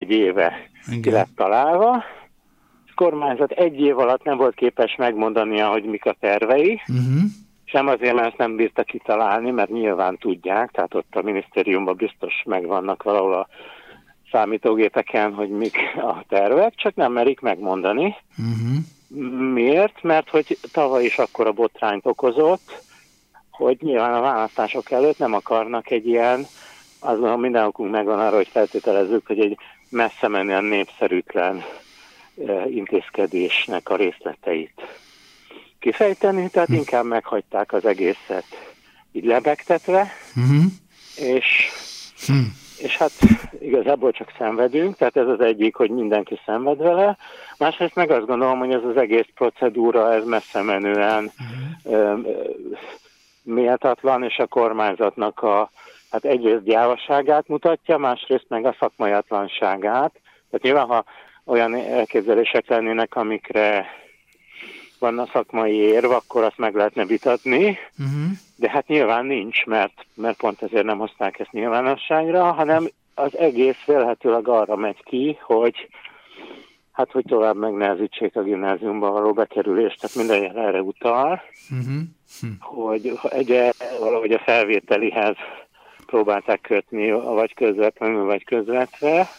éve ki lett találva. A kormányzat 1 év alatt nem volt képes megmondania, hogy mik a tervei. Sem azért, mert ezt nem bírta kitalálni, mert nyilván tudják, tehát ott a minisztériumban biztos megvannak valahol a számítógépeken, hogy mik a tervek, csak nem merik megmondani. Miért? Mert hogy tavaly is akkora botrányt okozott, hogy nyilván a választások előtt nem akarnak egy ilyen, azon minden okunk megvan arra, hogy feltételezzük, hogy egy messze menően népszerűtlen intézkedésnek a részleteit kifejteni, tehát inkább meghagyták az egészet így lebegtetve, és hát igazából csak szenvedünk, tehát ez az egyik, hogy mindenki szenved vele. Másrészt meg azt gondolom, hogy ez az egész procedúra, ez messze menően méltatlan, és a kormányzatnak hát egyrészt gyávaságát mutatja, másrészt meg a szakmaiatlanságát. Tehát nyilván, ha olyan elképzelések lennének, amikre van a szakmai érv, akkor azt meg lehetne vitatni, de hát nyilván nincs, mert pont ezért nem hozták ezt nyilvánosságra, hanem az egész vélhetőleg arra megy ki, hogy tovább megnehezítsék a gimnáziumba való bekerülést, tehát minden erre utal, hogy valahogy a felvételihez próbálták kötni, vagy közvetlenül, vagy közvetve.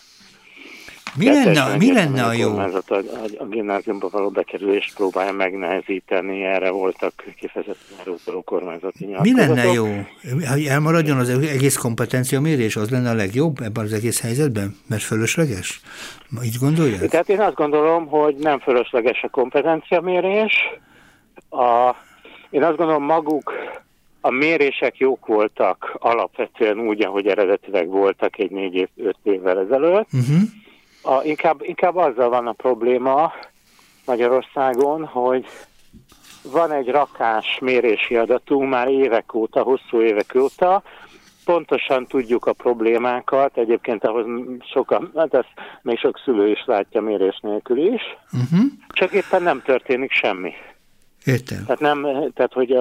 Mi lenne a jó? A gimnáziumba való bekerülést próbálja megnehezíteni, erre voltak kifejezetten utaló kormányzati nyilatkozatok. Mi lenne jó? Hogy elmaradjon az egész kompetenciamérés, az lenne a legjobb ebben az egész helyzetben? Mert fölösleges? Így gondolják? Tehát én azt gondolom, hogy nem fölösleges a kompetenciamérés. Én azt gondolom, maguk a mérések jók voltak alapvetően úgy, ahogy eredetileg voltak egy 4-5 évvel ezelőtt. Inkább azzal van a probléma Magyarországon, hogy van egy rakás mérési adatunk már évek óta, hosszú évek óta, pontosan tudjuk a problémákat, egyébként ahhoz sokan, hát ezt még sok szülő is látja mérés nélkül is, csak éppen nem történik semmi. Értem. Tehát hogy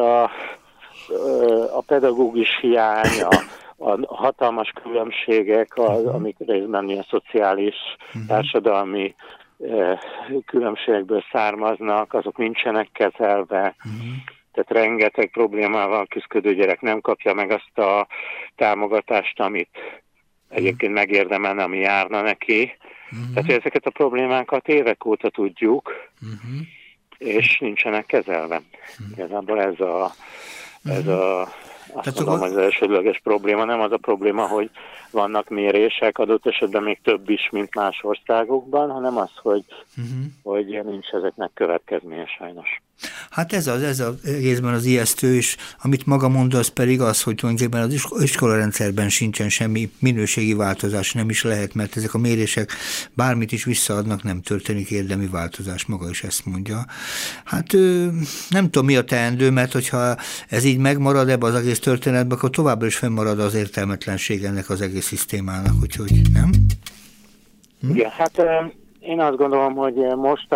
a pedagógus hiány, a hatalmas különbségek, amik részben ilyen szociális, társadalmi különbségekből származnak, azok nincsenek kezelve. Tehát rengeteg problémával küzdő gyerek nem kapja meg azt a támogatást, amit egyébként megérdemelne, ami járna neki. Tehát ezeket a problémákat évek óta tudjuk, és nincsenek kezelve. Igazából ez azt mondom, hogy az elsődleges probléma, nem az a probléma, hogy vannak mérések, adott esetben még több is, mint más országokban, hanem az, hogy nincs ezeknek következménye sajnos. Hát ez az egészben az ijesztő, és amit maga mond, az pedig az, hogy tulajdonképpen az iskolarendszerben sincsen semmi minőségi változás, nem is lehet, mert ezek a mérések bármit is visszaadnak, nem történik érdemi változás, maga is ezt mondja. Hát nem tudom, mi a teendő, mert hogyha ez így megmarad ebbe az egész történetben, akkor továbbra is fennmarad az értelmetlenség ennek az egész szisztémának, úgyhogy nem? Igen, hát én azt gondolom, hogy most,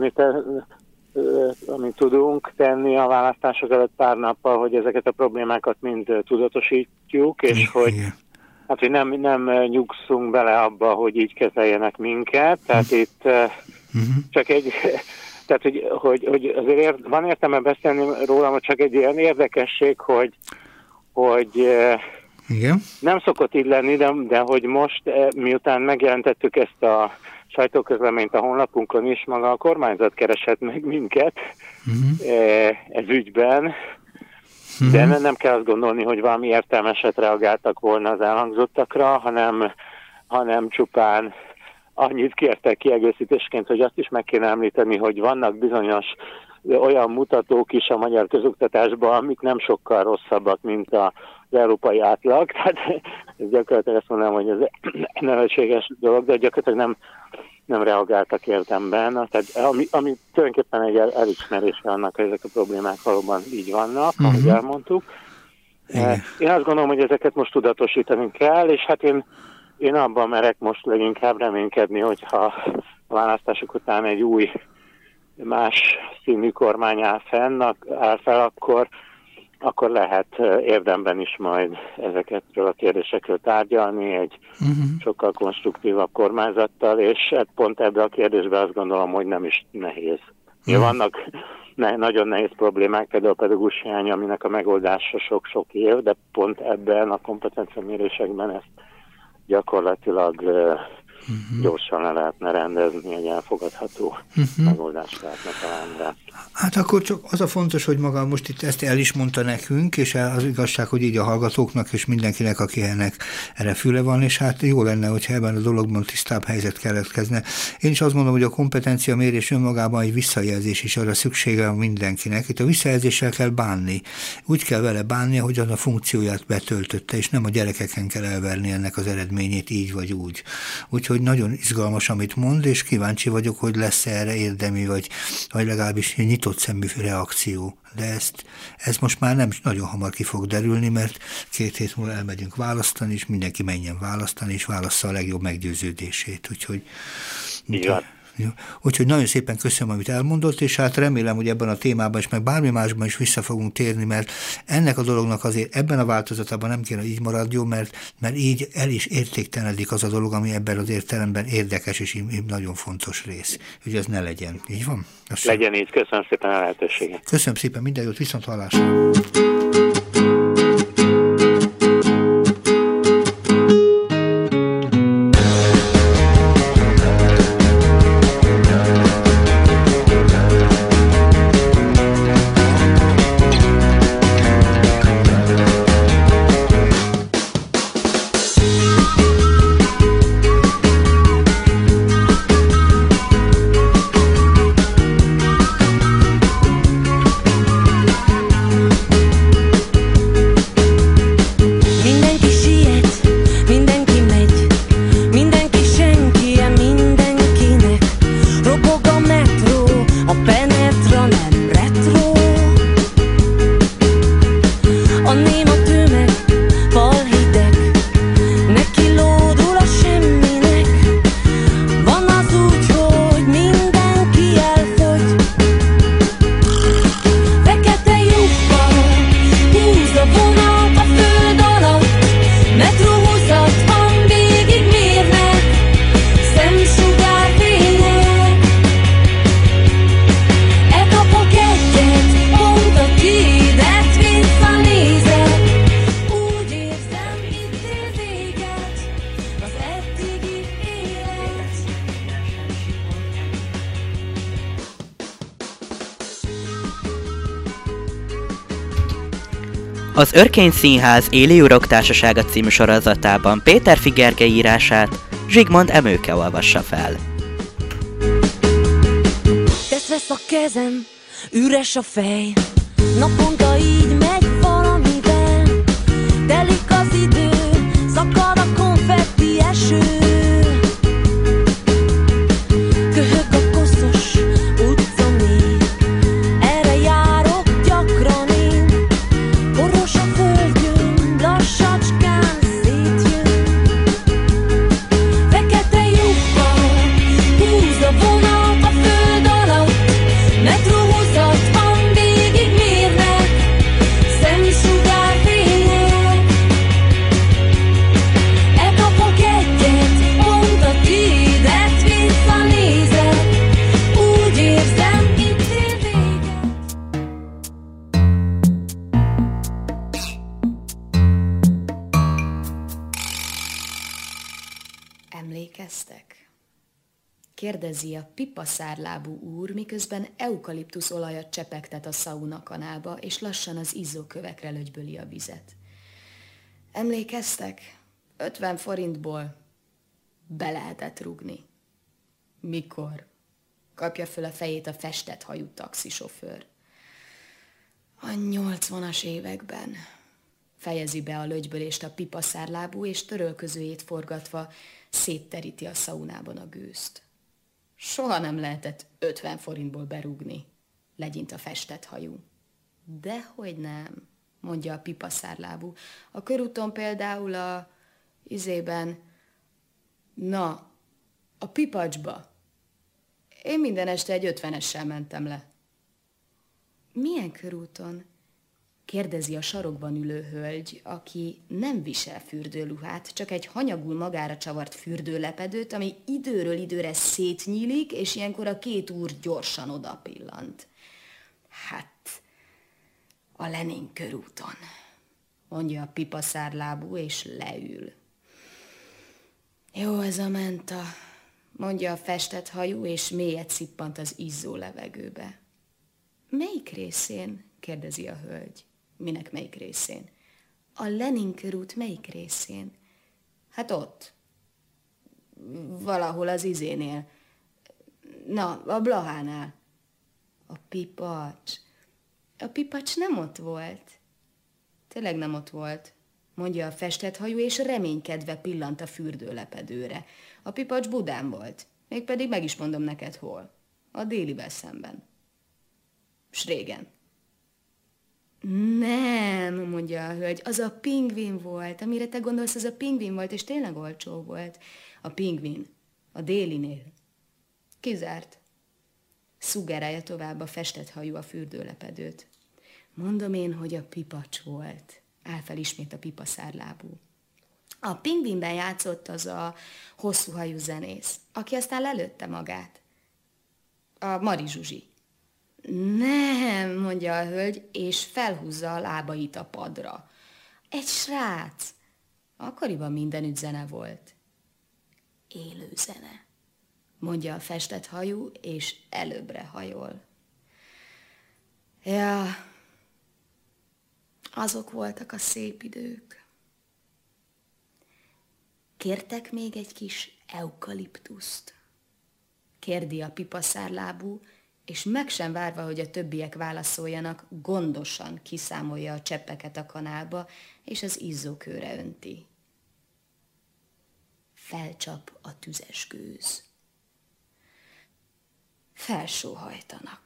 amit tudunk tenni a választások előtt pár nappal, hogy ezeket a problémákat mind tudatosítjuk, és hogy nem nyugszunk bele abba, hogy így kezeljenek minket. Tehát itt csak tehát hogy azért van értelme beszélni róla, hogy csak egy ilyen érdekesség, hogy igen? Nem szokott így lenni, de hogy most, miután megjelentettük ezt a sajtóközleményt a honlapunkon is, maga a kormányzat keresett meg minket ez ügyben, de nem kell azt gondolni, hogy valami értelmeset reagáltak volna az elhangzottakra, hanem csupán annyit kértek kiegészítésként, hogy azt is meg kéne említeni, hogy vannak bizonyos olyan mutatók is a magyar közoktatásban, amik nem sokkal rosszabbak, mint az európai átlag. Tehát ez gyakorlatilag azt mondanám, hogy ez nevetséges dolog, de gyakorlatilag nem reagáltak érdemben. Tehát, ami tulajdonképpen egy elismerése annak, hogy ezek a problémák valóban így vannak, ahogy elmondtuk. Én azt gondolom, hogy ezeket most tudatosítani kell, és hát én abban merek most leginkább reménykedni, hogyha a választások után egy új, más színű kormány áll fel, akkor lehet érdemben is majd ezekről a kérdésekről tárgyalni egy sokkal konstruktívabb kormányzattal, és pont ebbe a kérdésbe azt gondolom, hogy nem is nehéz. Vannak nagyon nehéz problémák, például a pedagógus hiány, aminek a megoldása sok-sok év, de pont ebben a kompetenciamérésekben ezt gyakorlatilag gyorsan le lehetne rendezni, egy elfogadható megoldást lehetne találni rá. Hát akkor csak az a fontos, hogy maga most itt ezt el is mondta nekünk, és az igazság, hogy így a hallgatóknak és mindenkinek, aki erre füle van, és hát jó lenne, hogyha ebben a dologban tisztább helyzet keletkezne. Én is azt mondom, hogy a kompetencia mérés önmagában egy visszajelzés is, arra szüksége van mindenkinek. Itt a visszajelzéssel kell bánni. Úgy kell vele bánni, hogy az a funkcióját betöltötte, és nem a gyerekeken kell elverni ennek az eredményét így vagy úgy. Úgyhogy nagyon izgalmas, amit mond, és kíváncsi vagyok, hogy lesz erre érdemi, vagy legalábbis nyitott szemű reakció. De ez most már nem nagyon hamar ki fog derülni, mert 2 hét múlva elmegyünk választani, és mindenki menjen választani, és válassza a legjobb meggyőződését. Úgyhogy nagyon szépen köszönöm, amit elmondott, és hát remélem, hogy ebben a témában is, meg bármi másban is vissza fogunk térni, mert ennek a dolognak azért ebben a változatában nem kéne így maradjon, mert így el is értéktelenedik az a dolog, ami ebben az értelemben érdekes és nagyon fontos rész. Hogy ez ne legyen. Így van? Legyen így. Köszönöm szépen a lehetőséget. Köszönöm szépen, minden jót, viszonthallásra. Az Örkény Színház Élőurok Társasága című sorozatában Péter Figergely írását Zsigmond Emőke olvassa fel. Tesz vesz a kezem, üres a fej, naponta így megy valamivel, telik az idő, szakad a konfetti eső, köhög a koszos utca mély, erre járok gyakran én, poros a földgömb, lassacskán szétjön, fekete lyukkal húz a vonat a föld alatt, metróhúzatban végig mérnek szemsugárfények. Elkapok egyet, pont a tiédet, visszanézek, úgy érzem, itt ér véget. Emlékeztek? Kérdezi a pipaszárlábú úr, miközben eukaliptusz olajat csepegtet a szaunakanálba, és lassan az izzókövekre lögyböli a vizet. Emlékeztek? 50 forintból be lehetett rúgni. Mikor? Kapja föl a fejét a festett hajú taxisofőr. A 80-as években. Fejezi be a lögybölést a pipaszárlábú, és törölközőjét forgatva szétteríti a szaunában a gőzt. Soha nem lehetett 50 forintból berúgni, legyint a festett hajú. Dehogy nem, mondja a pipaszárlábú. A körúton például a Pipacsba. Én minden este egy 50-essel mentem le. Milyen körúton? kérdezi a sarokban ülő hölgy, aki nem visel fürdőruhát, csak egy hanyagul magára csavart fürdőlepedőt, ami időről időre szétnyílik, és ilyenkor a két úr gyorsan odapillant. Hát, a Lenin körúton, mondja a pipaszárlábú, és leül. Jó ez a menta, mondja a festett hajú, és mélyet szippant az izzó levegőbe. Melyik részén? Kérdezi a hölgy. Minek melyik részén? A Lenin körút melyik részén? Hát ott. Valahol az izénél. Na, a Blahánál. A pipacs. A pipacs nem ott volt. Tényleg nem ott volt, mondja a festett hajú, és reménykedve pillant a fürdőlepedőre. A pipacs Budán volt. Mégpedig meg is mondom neked hol. A Délivel szemben. S régen. Nem, mondja a hölgy, az a pingvin volt. Amire te gondolsz, az a pingvin volt, és tényleg olcsó volt. A pingvin. A Délinél. Kizárt. Szugerálja tovább a festett hajú a fürdőlepedőt. Mondom én, hogy a pipacs volt. Áll fel ismét a pipaszárlábú. A pingvinben játszott az a hosszú hajú zenész, aki aztán lelőtte magát. A Mari Zsuzsi. Nem, mondja a hölgy, és felhúzza a lábait a padra. Egy srác. Akkoriban mindenütt zene volt. Élő zene, mondja a festett hajú, és előbbre hajol. Ja, azok voltak a szép idők. Kértek még egy kis eukaliptuszt? Kérdi a pipaszárlábú, és meg sem várva, hogy a többiek válaszoljanak, gondosan kiszámolja a cseppeket a kanálba, és az izzókőre önti. Felcsap a tüzes gőz. Felsóhajtanak.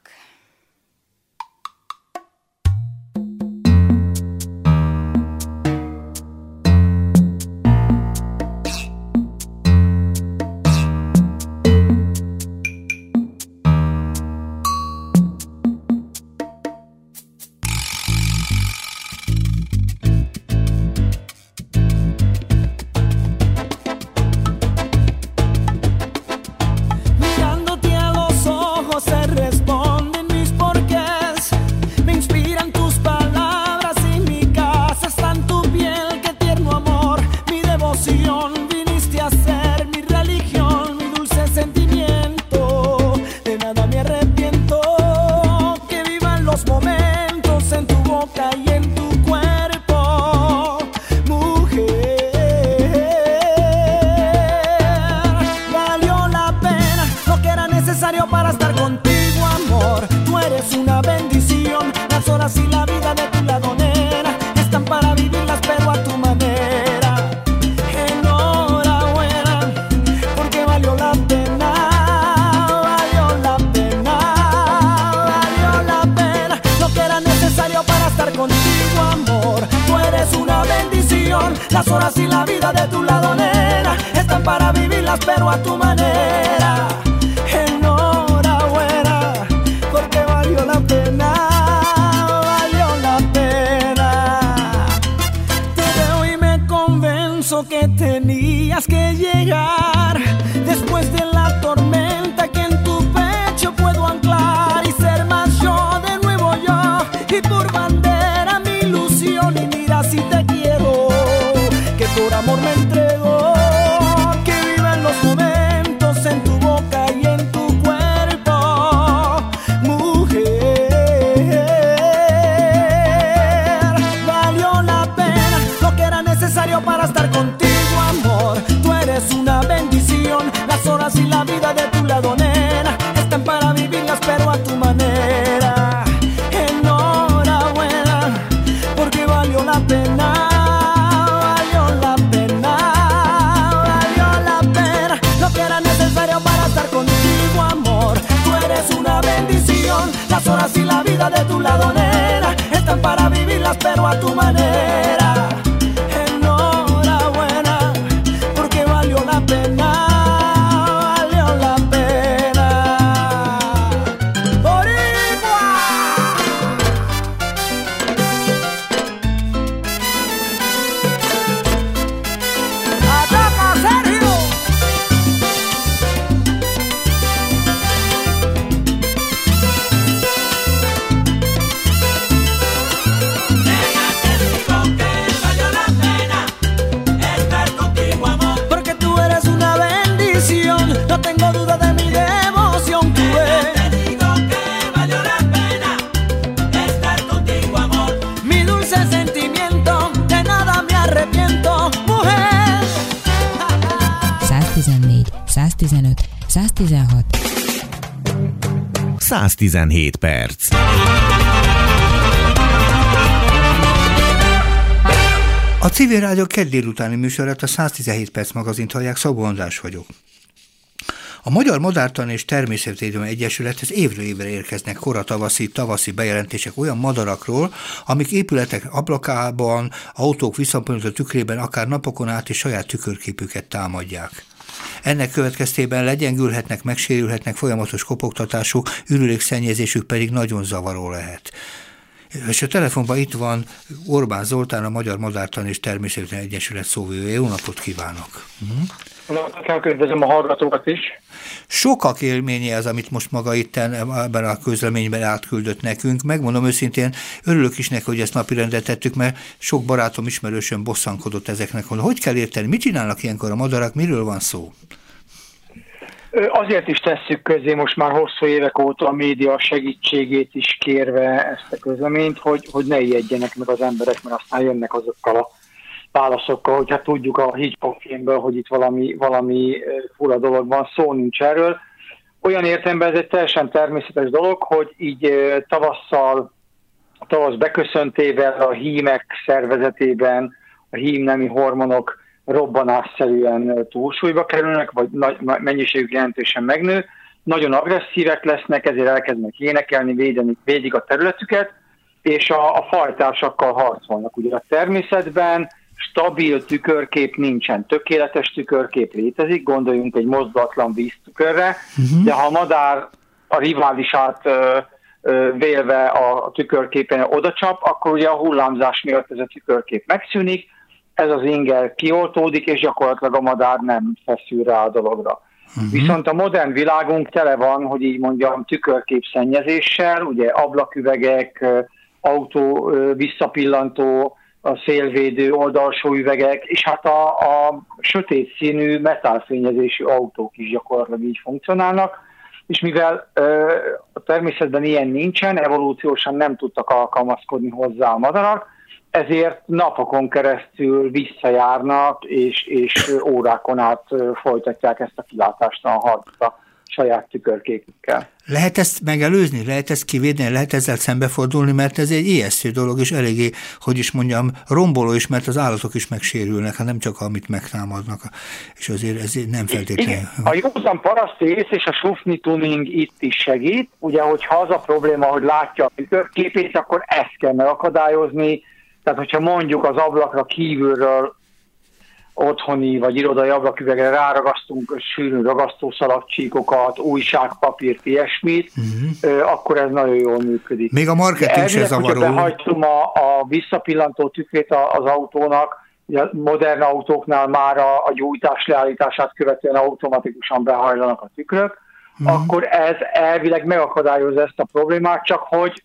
Las horas y la vida de tu lado, nena, están para vivirlas, pero a tu manera. Enhorabuena, porque valió la pena, valió la pena. Te veo y me convenzo que tenías que llegar después de la tormenta, que en tu pecho puedo anclar y ser más yo, de nuevo yo, y por bandera mi ilusión. Y mira si te quiero, que por amor me entrego, que vivan los momentos en tu boca y en tu cuerpo, mujer. Valió la pena lo que era necesario para estar contigo, amor. Tú eres una bendición, las horas y la vida de tu lado, nena, están para vivirlas, pero a tu manera. Enhorabuena, porque valió la pena. Las horas y la vida de tu lado, nena, están para vivirlas, pero a tu manera. Enhorabuena, porque valió la pena, valió la pena. ¡Boricua! no tengo duda de mi devoción. Tú ves. Te digo que valió la pena estar contigo, amor. Mi dulce sentimiento, de nada me arrepiento, mujer. 114, 115, 116. 117 perc. A Civil Rádió kedd délutáni műsorát, a 117 perc magazint hallják, Szabó András vagyok. A Magyar Madártani és Természetvédelmi Egyesülethez évről évre érkeznek tavaszi bejelentések olyan madarakról, amik épületek ablakában, autók visszapillantó tükrében akár napokon át is saját tükörképüket támadják. Ennek következtében legyengülhetnek, megsérülhetnek, folyamatos kopogtatásuk, ürülékszennyezésük pedig nagyon zavaró lehet. És a telefonban itt van Orbán Zoltán, a Magyar Madártani és Természetvédelmi Egyesület szóvivője. Jó napot kívánok! Üdvözlöm a hallgatókat is. Sokak élménye az, amit most maga itten ebben a közleményben átküldött nekünk. Megmondom őszintén, örülök is neki, hogy ezt napirendre tettük, mert sok barátom, ismerősöm bosszankodott ezeknek. Hogy kell érteni? Mit csinálnak ilyenkor a madarak? Miről van szó? Azért is tesszük közé most már hosszú évek óta a média segítségét is kérve ezt a közleményt, hogy ne ijedjenek meg az emberek, mert aztán jönnek azokkal a válaszokkal, hogy hát tudjuk a Hitchcock filmből, hogy itt valami fura dolog van, szó nincs erről. Olyan értelemben ez egy teljesen természetes dolog, hogy így tavasz beköszöntével a hímek szervezetében a hímnemi hormonok robbanásszerűen túlsúlyba kerülnek, vagy mennyiségük jelentősen megnő, nagyon agresszívek lesznek, ezért elkezdenek énekelni, védik a területüket, és a fajtásakkal harcolnak. Ugye a természetben stabil tükörkép nincsen, tökéletes tükörkép létezik, gondoljunk egy mozdulatlan víztükörre, de ha a madár a riválisát vélve a tükörképen odacsap, akkor ugye a hullámzás miatt ez a tükörkép megszűnik, ez az inger kioltódik, és gyakorlatilag a madár nem feszül rá a dologra. Viszont a modern világunk tele van, hogy így mondjam, tükörképszennyezéssel, ugye ablaküvegek, autó visszapillantó, a szélvédő oldalsó üvegek, és hát a sötét színű metálfényezésű autók is gyakorlatilag így funkcionálnak, és mivel a természetben ilyen nincsen, evolúciósan nem tudtak alkalmazkodni hozzá a madarak, ezért napokon keresztül visszajárnak, és órákon át folytatják ezt a kilátástalan harcot a saját tükörképükkel. Lehet ezt megelőzni? Lehet ezt kivédni? Lehet ezzel szembefordulni? Mert ez egy ijesztő dolog, és eléggé, hogy is mondjam, romboló is, mert az állatok is megsérülnek, nem csak amit megtámadnak, és azért ez nem feltétlenül. Igen. A józan paraszti ész és a sufni tuning itt is segít. Ugye, hogyha az a probléma, hogy látja a tükörképét, akkor ezt kell megakadályozni. Tehát, hogyha mondjuk az ablakra kívülről otthoni vagy irodai ablaküvegre ráragasztunk sűrű ragasztószalagcsíkokat, újságpapírt, ilyesmit, akkor ez nagyon jól működik. Még a marketing se zavaró. Hogyha behajtom a visszapillantó tükrét az autónak, ugye a modern autóknál már a gyújtás leállítását követően automatikusan behajlanak a tükrök, akkor ez elvileg megakadályozza ezt a problémát, csak hogy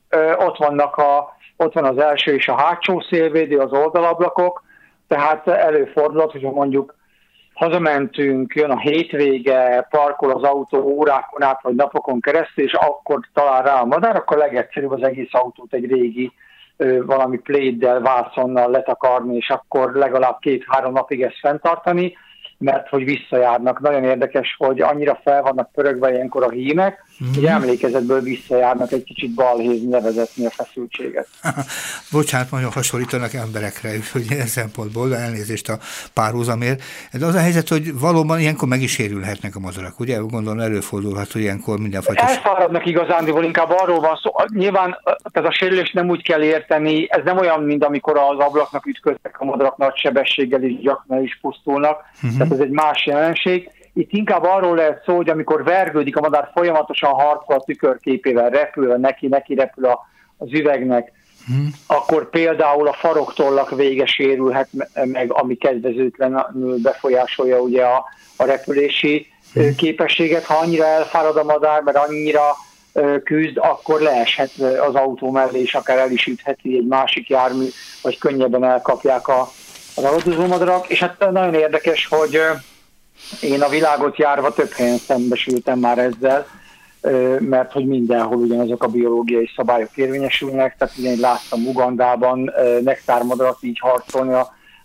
ott van az első és a hátsó szélvédő, az oldalablakok, tehát előfordulhat, hogyha mondjuk hazamentünk, jön a hétvége, parkol az autó órákon át, vagy napokon keresztül, és akkor talál rá a madár, akkor legegyszerűbb az egész autót egy régi valami pléddel, vászonnal letakarni, és akkor legalább 2-3 napig ezt fenntartani, mert hogy visszajárnak. Nagyon érdekes, hogy annyira fel vannak pörögve ilyenkor a hímek, hogy emlékezetből visszajárnak egy kicsit balhézni, levezetni a feszültséget. Bocsánat, nagyon hasonlítanak emberekre, hogy ilyen szempontból, de elnézést a párhuzamért. De az a helyzet, hogy valóban ilyenkor meg is sérülhetnek a madarak, ugye? Gondolom előfordulhat, hogy ilyenkor mindenfajta... Elfáradnak igazándiból, inkább arról van szó. Nyilván ez a sérülés nem úgy kell érteni, ez nem olyan, mint amikor az ablaknak ütköztek a madarak nagy sebességgel és gyakran is pusztulnak, tehát ez egy más jelenség. Itt inkább arról lehet szó, hogy amikor vergődik a madár, folyamatosan harcol a tükörképével, repül, neki repül az üvegnek, akkor például a faroktollak vége sérülhet meg, ami kedvezőtlenül befolyásolja ugye a repülési képességet. Ha annyira elfárad a madár, mert annyira küzd, akkor leeshet az autó mellé, és akár el is ütheti egy másik jármű, vagy könnyebben elkapják a ragadozó madarak. És hát nagyon érdekes, hogy Én a világot járva több helyen szembesültem már ezzel, mert hogy mindenhol ugyanazok a biológiai szabályok érvényesülnek, tehát ugye én láttam Ugandában nektármadarat így harcolni,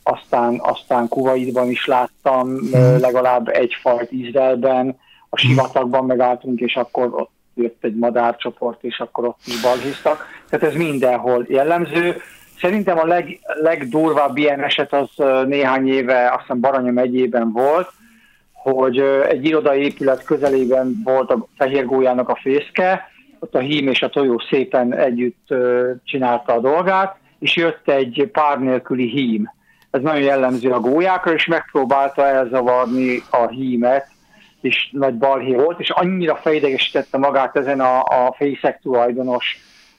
aztán Kuwaitban is láttam legalább egy fajt Izraelben, a sivatagban megálltunk, és akkor ott jött egy madárcsoport, és akkor ott is balhéztak. Tehát ez mindenhol jellemző. Szerintem a legdurvább ilyen eset az néhány éve, azt hiszem Baranya megyében volt, hogy egy irodai épület közelében volt a fehérgólyának a fészke, ott a hím és a tojó szépen együtt csinálta a dolgát, és jött egy pár nélküli hím. Ez nagyon jellemző a gólyákra, és megpróbálta elzavarni a hímet, és nagy balhé volt, és annyira felidegesítette magát ezen a fészek tulajdonos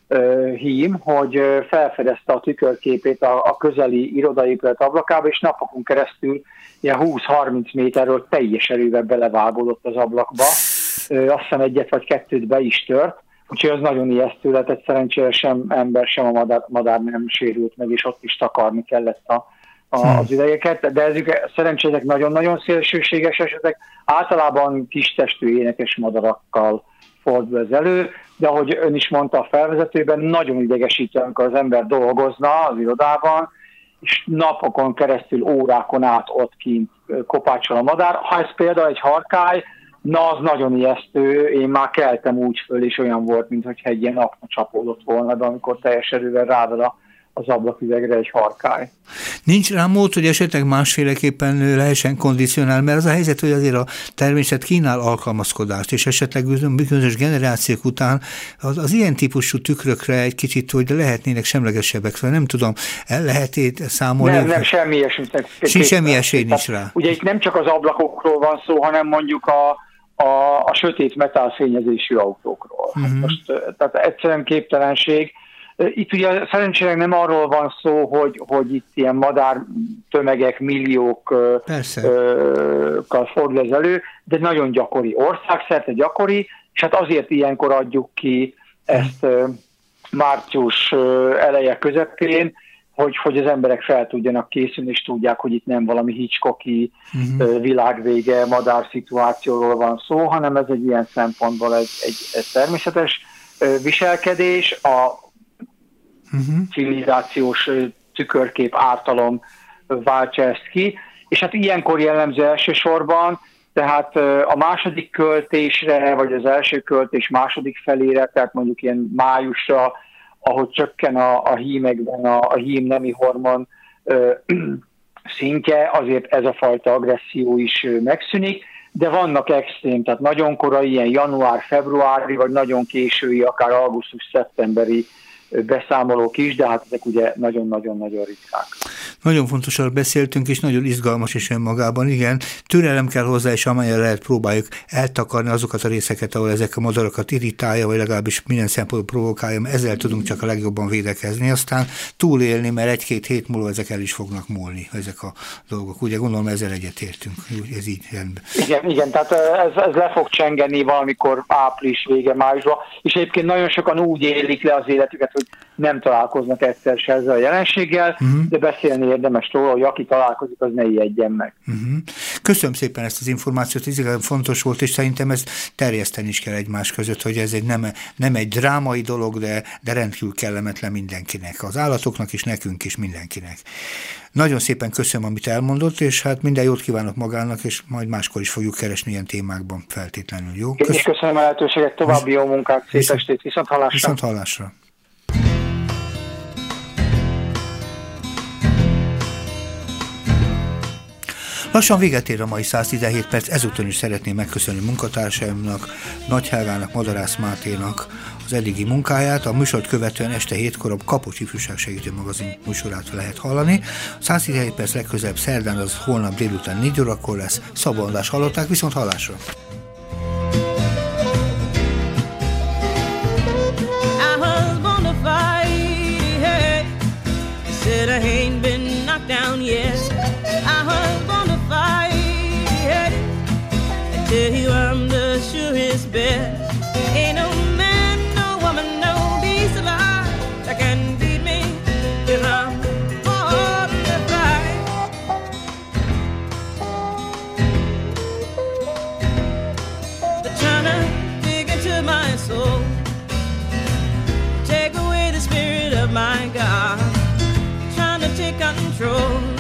hím, hogy felfedezte a tükörképét a közeli irodaépület ablakába, és napokon keresztül ilyen 20-30 méterről teljes erővel belevágódott az ablakba. Azt hiszem egyet vagy kettőt be is tört, úgyhogy az nagyon ijesztő lett, szerencsére sem ember, sem a madár nem sérült meg, és ott is takarni kellett az idegeket, de ezek szerencsére nagyon-nagyon szélsőséges esetek, általában kis testű énekes madarakkal fordul ez elő, de ahogy ön is mondta a felvezetőben, nagyon idegesítő, amikor az ember dolgozna az irodában, és napokon keresztül, órákon át ott kint kopácsol a madár. Ha ez például egy harkály, na az nagyon ijesztő, én már keltem úgy föl, és olyan volt, mintha egy ilyen akna csapódott volna, de amikor teljes erővel rád az ablaküvegre egy harkály. Nincs rá mód, hogy esetleg másféleképpen lehessen kondicionálni, mert az a helyzet, hogy azért a természet kínál alkalmazkodást, és esetleg bizonyos generációk után az ilyen típusú tükrökre egy kicsit, hogy lehetnének semlegesebbek. Szóval nem tudom, el lehet számolni? Nem, semmi ilyesmi. Semmi esély nincs rá. Ugye itt nem csak az ablakokról van szó, hanem mondjuk a sötét metálfényezésű autókról. Most, tehát egyszerűen képtelenség. Itt ugye szerencsére nem arról van szó, hogy itt ilyen madár tömegek, milliókkal fordul ez elő, de nagyon gyakori, országszerte gyakori, és hát azért ilyenkor adjuk ki ezt március eleje közepén, hogy az emberek fel tudjanak készülni, és tudják, hogy itt nem valami Hitchcocki világvége madár szituációról van szó, hanem ez egy ilyen szempontból egy természetes viselkedés, a civilizációs tükörkép ártalom váltsa ezt ki, és hát ilyenkor jellemző elsősorban, tehát a második költésre, vagy az első költés második felére, tehát mondjuk ilyen májusra, ahogy csökken a hímekben a hím nemi hormon szintje, azért ez a fajta agresszió is megszűnik, de vannak extrém, tehát nagyon korai, ilyen január-februári, vagy nagyon késői, akár augusztus-szeptemberi beszámolók is, de hát ezek ugye nagyon-nagyon-nagyon ritkák. Nagyon fontosról beszéltünk, és nagyon izgalmas is önmagában, igen. Türelem kell hozzá, és amelyen lehet próbáljuk eltakarni azokat a részeket, ahol ezek a madarakat irritálja, vagy legalábbis minden szempontból provokálja, ezzel tudunk csak a legjobban védekezni, aztán túlélni, mert egy-két hét múlva ezek el is fognak múlni, ezek a dolgok. Ugye gondolom ezzel egyetértünk, ez így rendben. Igen, tehát ez le fog csengeni valamikor április vége, májusban, és egyébként nagyon sokan úgy élik le az életüket, hogy nem találkoznak egyszer se ezzel a jelenséggel, de beszélni érdemes róla, hogy aki találkozik, az ne ijedjen meg. Köszönöm szépen ezt az információt, ez igazán fontos volt, és szerintem ezt terjeszteni is kell egymás között, hogy ez nem egy drámai dolog, de rendkívül kellemetlen mindenkinek, az állatoknak is, nekünk is, mindenkinek. Nagyon szépen köszönöm, amit elmondott, és hát minden jót kívánok magának, és majd máskor is fogjuk keresni ilyen témákban feltétlenül, jó? Én is köszönöm a lehetőséget, további jó munkát, szép estét, viszont hallásra. Viszont hallásra. Lassan véget ér a mai 117 perc, ezúton is szeretném megköszönni munkatársaimnak, Nagy Helgának, Madarász Máténak az eddigi munkáját. A műsort követően este 7-kor a Kapocs Ifjúság Segítő Magazin műsorát lehet hallani. 117 perc legközelebb szerdán, az holnap délután 4 órakor lesz. Szabó András hallották, viszont hallásra. Tell you I'm the surest bet. Ain't no man, no woman, no beast alive that can beat me, 'cause I'm born to fight. soul. Take away the spirit of my God, trying to take control.